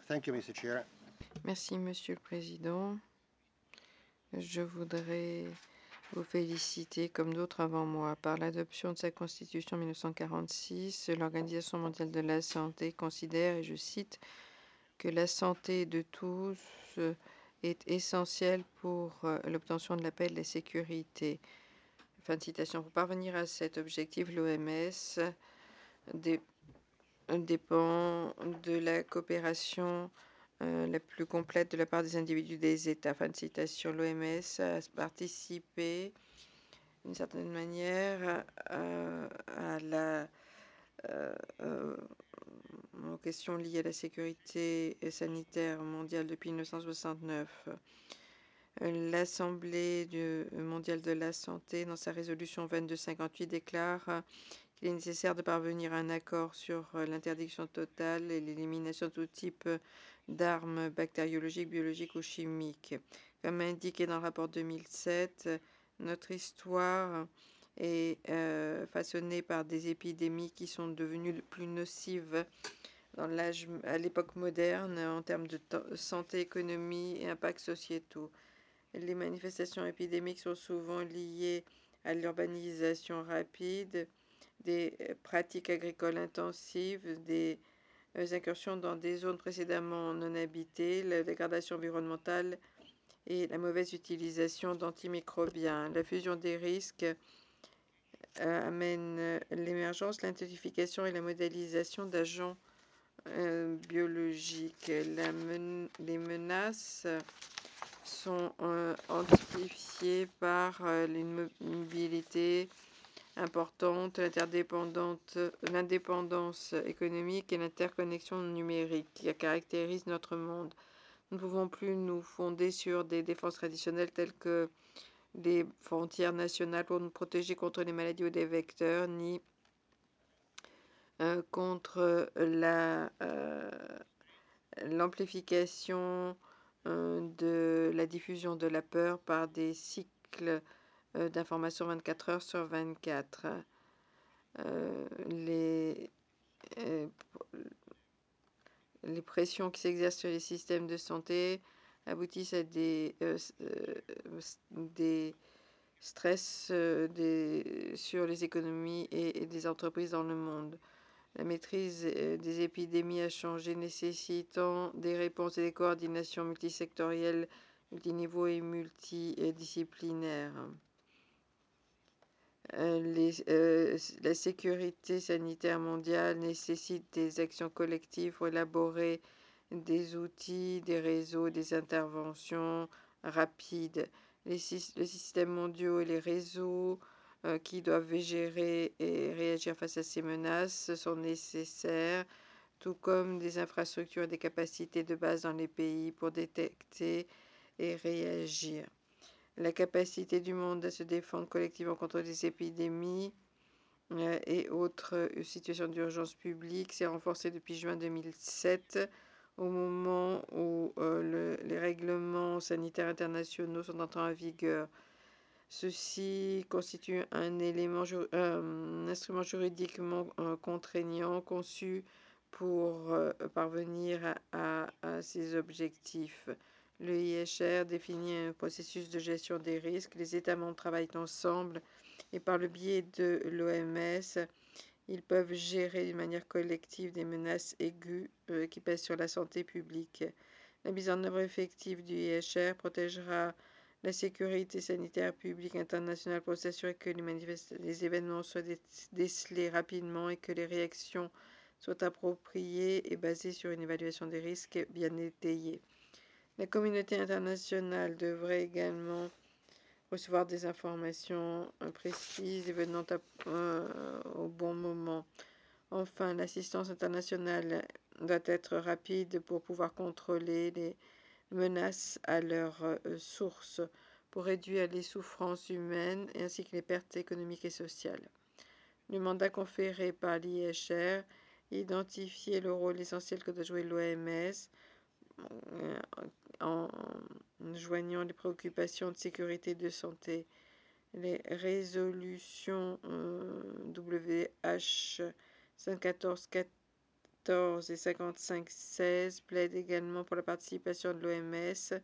Thank you, Mr. Chair. Merci, Monsieur le Président. Je voudrais vous féliciter, comme d'autres avant moi, par l'adoption de sa constitution en 1946. L'Organisation mondiale de la santé considère, et je cite, que la santé de tous est essentielle pour l'obtention de la paix et de la sécurité. Fin de citation. Pour parvenir à cet objectif, l'OMS dépend de la coopération la plus complète de la part des individus des États. Fin de citation. L'OMS a participé d'une certaine manière aux questions liées à la sécurité sanitaire mondiale depuis 1969. L'Assemblée mondiale de la santé, dans sa résolution 2258, déclare qu'il est nécessaire de parvenir à un accord sur l'interdiction totale et l'élimination de tout type d'armes bactériologiques, biologiques ou chimiques. Comme indiqué dans le rapport 2007, notre histoire est façonnée par des épidémies qui sont devenues plus nocives à l'époque moderne en termes de santé, économie et impacts sociétaux. Les manifestations épidémiques sont souvent liées à l'urbanisation rapide, des pratiques agricoles intensives, des incursions dans des zones précédemment non habitées, la dégradation environnementale et la mauvaise utilisation d'antimicrobiens. La fusion des risques amène l'émergence, l'intensification et la modélisation d'agents biologiques. Les menaces sont amplifiées par l'immobilité importante, l'indépendance économique et l'interconnexion numérique qui caractérisent notre monde. Nous ne pouvons plus nous fonder sur des défenses traditionnelles telles que les frontières nationales pour nous protéger contre les maladies ou des vecteurs, ni contre l'amplification de la diffusion de la peur par des cycles d'information 24 heures sur 24. Les pressions qui s'exercent sur les systèmes de santé aboutissent à des stress sur les économies et des entreprises dans le monde. La maîtrise des épidémies a changé, nécessitant des réponses et des coordinations multisectorielles, multiniveaux et multidisciplinaires. La sécurité sanitaire mondiale nécessite des actions collectives pour élaborer des outils, des réseaux, des interventions rapides. Les systèmes mondiaux et les réseaux qui doivent gérer et réagir face à ces menaces sont nécessaires, tout comme des infrastructures et des capacités de base dans les pays pour détecter et réagir. La capacité du monde à se défendre collectivement contre des épidémies et autres situations d'urgence publique s'est renforcée depuis juin 2007, au moment où les règlements sanitaires internationaux sont entrés en vigueur. Ceci constitue un instrument juridiquement contraignant conçu pour parvenir à ces objectifs. Le IHR définit un processus de gestion des risques. Les États membres travaillent ensemble et par le biais de l'OMS, ils peuvent gérer d'une manière collective des menaces aiguës qui pèsent sur la santé publique. La mise en œuvre effective du IHR protégera la sécurité sanitaire publique internationale pour s'assurer que les événements soient décelés rapidement et que les réactions soient appropriées et basées sur une évaluation des risques bien étayée. La communauté internationale devrait également recevoir des informations précises et venant au bon moment. Enfin, l'assistance internationale doit être rapide pour pouvoir contrôler les menaces à leur source, pour réduire les souffrances humaines ainsi que les pertes économiques et sociales. Le mandat conféré par l'IHR identifiait le rôle essentiel que doit jouer l'OMS en joignant les préoccupations de sécurité et de santé. Les résolutions WH 14 et 55-16 plaident également pour la participation de l'OMS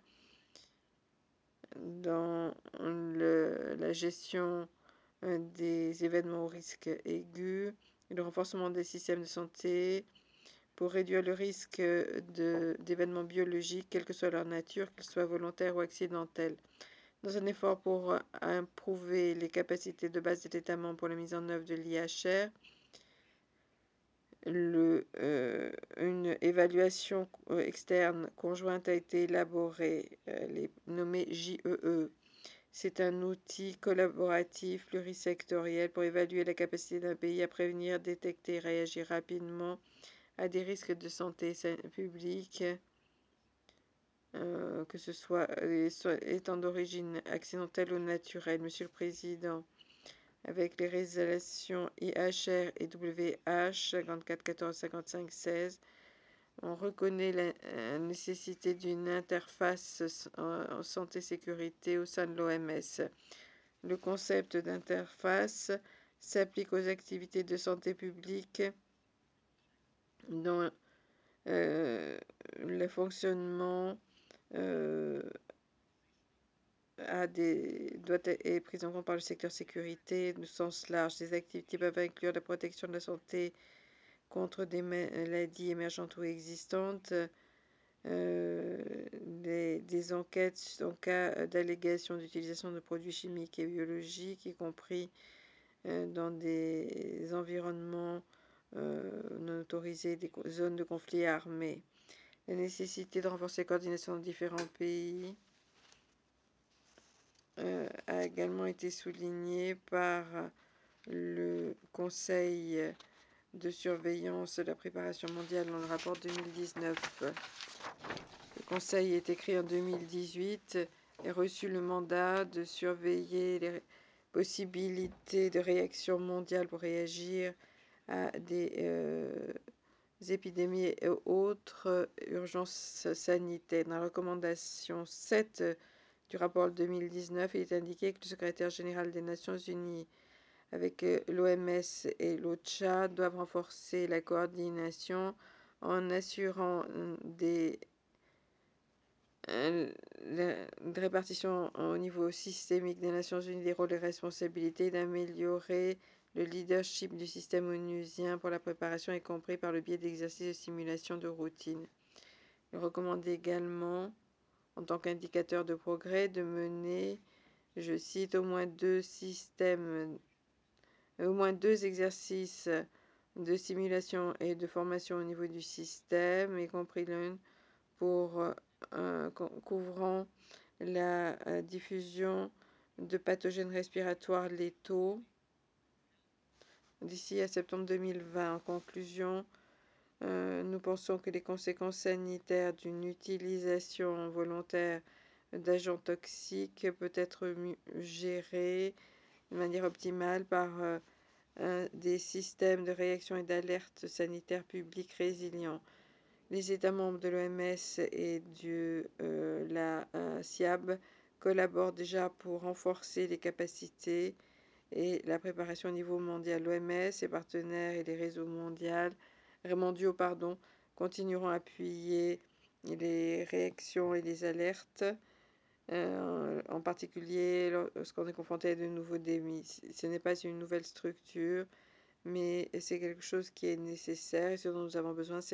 dans la gestion des événements au risque aigu et le renforcement des systèmes de santé pour réduire le risque d'événements biologiques, quelle que soit leur nature, qu'ils soient volontaires ou accidentels. Dans un effort pour improuver les capacités de base des États membres pour la mise en œuvre de l'IHR, une évaluation externe conjointe a été élaborée, nommée JEE. C'est un outil collaboratif plurisectoriel pour évaluer la capacité d'un pays à prévenir, détecter et réagir rapidement à des risques de santé publique, que ce soit étant d'origine accidentelle ou naturelle. Monsieur le Président, avec les résolutions IHR et WH 54, 14, 55, 16, on reconnaît la nécessité d'une interface en santé-sécurité au sein de l'OMS. Le concept d'interface s'applique aux activités de santé publique dont le fonctionnement est pris en compte par le secteur sécurité au sens large. Ces activités peuvent inclure la protection de la santé contre des maladies émergentes ou existantes, des enquêtes en cas d'allégation d'utilisation de produits chimiques et biologiques, y compris dans des environnements non autorisés, des zones de conflit armé. La nécessité de renforcer la coordination dans différents pays a également été soulignée par le Conseil de surveillance de la préparation mondiale dans le rapport 2019. Le Conseil est écrit en 2018 et reçu le mandat de surveiller les possibilités de réaction mondiale pour réagir à des épidémies et autres urgences sanitaires. Dans la recommandation 7 du rapport 2019, il est indiqué que le secrétaire général des Nations Unies avec l'OMS et l'OCHA doivent renforcer la coordination en assurant une répartition au niveau systémique des Nations Unies des rôles et responsabilités, d'améliorer le leadership du système onusien pour la préparation, y compris par le biais d'exercices de simulation de routine. Il recommande également, en tant qu'indicateur de progrès, de mener, je cite, au moins deux exercices de simulation et de formation au niveau du système, y compris l'un pour couvrant la diffusion de pathogènes respiratoires létaux d'ici à septembre 2020. En conclusion, nous pensons que les conséquences sanitaires d'une utilisation volontaire d'agents toxiques peut être gérée de manière optimale par des systèmes de réaction et d'alerte sanitaire publique résilients. Les États membres de l'OMS et de la SIAB collaborent déjà pour renforcer les capacités et la préparation au niveau mondial. L'OMS, ses partenaires et les réseaux mondiaux continueront à appuyer les réactions et les alertes, en particulier lorsqu'on est confronté à de nouveaux défis. Ce n'est pas une nouvelle structure, mais c'est quelque chose qui est nécessaire et ce dont nous avons besoin.